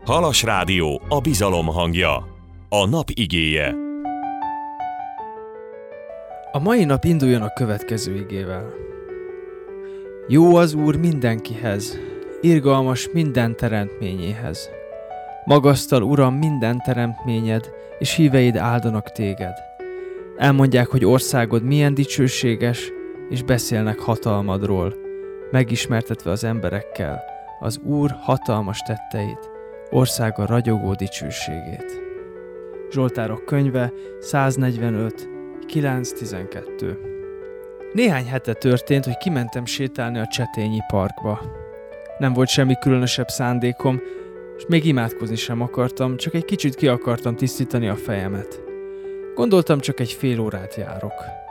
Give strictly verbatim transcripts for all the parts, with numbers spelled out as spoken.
Halas Rádió, a bizalom hangja. A nap igéje. A mai nap induljon a következő igével. Jó az Úr mindenkihez, irgalmas minden teremtményéhez. Magasztal, Uram, minden teremtményed, és híveid áldanak téged. Elmondják, hogy országod milyen dicsőséges, és beszélnek hatalmadról, megismertetve az emberekkel az Úr hatalmas tetteit, országa ragyogó dicsőségét. Zsoltárok könyve száznegyvenöt, kilenc tizenkettő. Néhány hete történt, hogy kimentem sétálni a Csetényi parkba. Nem volt semmi különösebb szándékom, és még imádkozni sem akartam, csak egy kicsit ki akartam tisztítani a fejemet. Gondoltam, csak egy fél órát járok.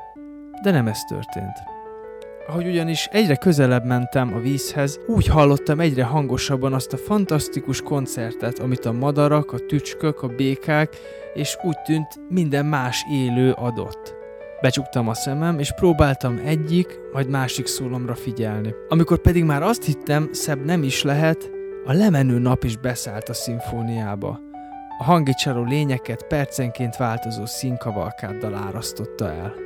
De nem ez történt. Ahogy ugyanis egyre közelebb mentem a vízhez, úgy hallottam egyre hangosabban azt a fantasztikus koncertet, amit a madarak, a tücskök, a békák, és úgy tűnt minden más élő adott. Becsuktam a szemem, és próbáltam egyik, majd másik szólomra figyelni. Amikor pedig már azt hittem, szebb nem is lehet, a lemenő nap is beszállt a szimfóniába. A hangicsaló lényeket percenként változó színkavalkáddal árasztotta el.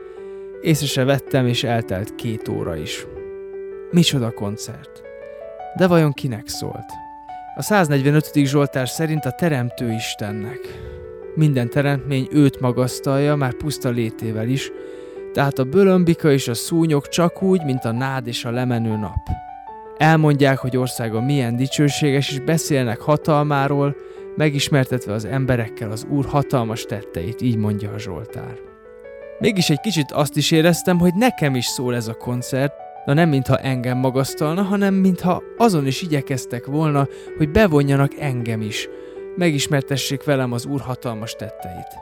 Észre se vettem, és eltelt két óra is. Micsoda koncert! De vajon kinek szólt? A száznegyvenötödik Zsoltár szerint a Teremtő Istennek. Minden teremtmény őt magasztalja, már puszta létével is, tehát a bölömbika és a szúnyog csak úgy, mint a nád és a lemenő nap. Elmondják, hogy országa milyen dicsőséges, és beszélnek hatalmáról, megismertetve az emberekkel az Úr hatalmas tetteit, így mondja a Zsoltár. Mégis egy kicsit azt is éreztem, hogy nekem is szól ez a koncert, de nem mintha engem magasztalna, hanem mintha azon is igyekeztek volna, hogy bevonjanak engem is, megismertessék velem az Úr hatalmas tetteit.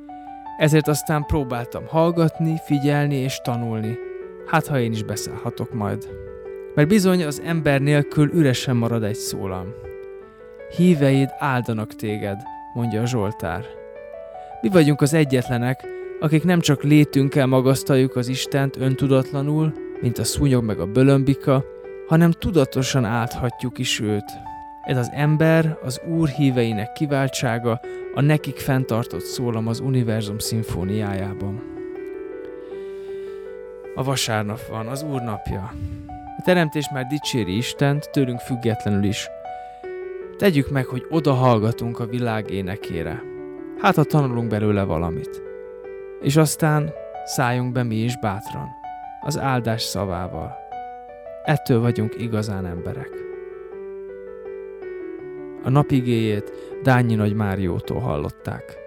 Ezért aztán próbáltam hallgatni, figyelni és tanulni. Hát, ha én is beszállhatok majd. Mert bizony az ember nélkül üresen marad egy szólam. Híveid áldanak téged, mondja a Zsoltár. Mi vagyunk az egyetlenek, akik nem csak létünkkel magasztaljuk az Istent öntudatlanul, mint a szúnyog meg a bölömbika, hanem tudatosan álthatjuk is őt. Ez az ember, az Úr híveinek kiváltsága, a nekik fenntartott szólam az univerzum szimfóniájában. A vasárnap van, az Úr napja. A teremtés már dicséri Istent, tőlünk függetlenül is. Tegyük meg, hogy oda hallgatunk a világ énekére. Hát, ha tanulunk belőle valamit. És aztán szálljunk be mi is bátran, az áldás szavával. Ettől vagyunk igazán emberek. A nap igéjét Dányi Nagy Máriótól hallották.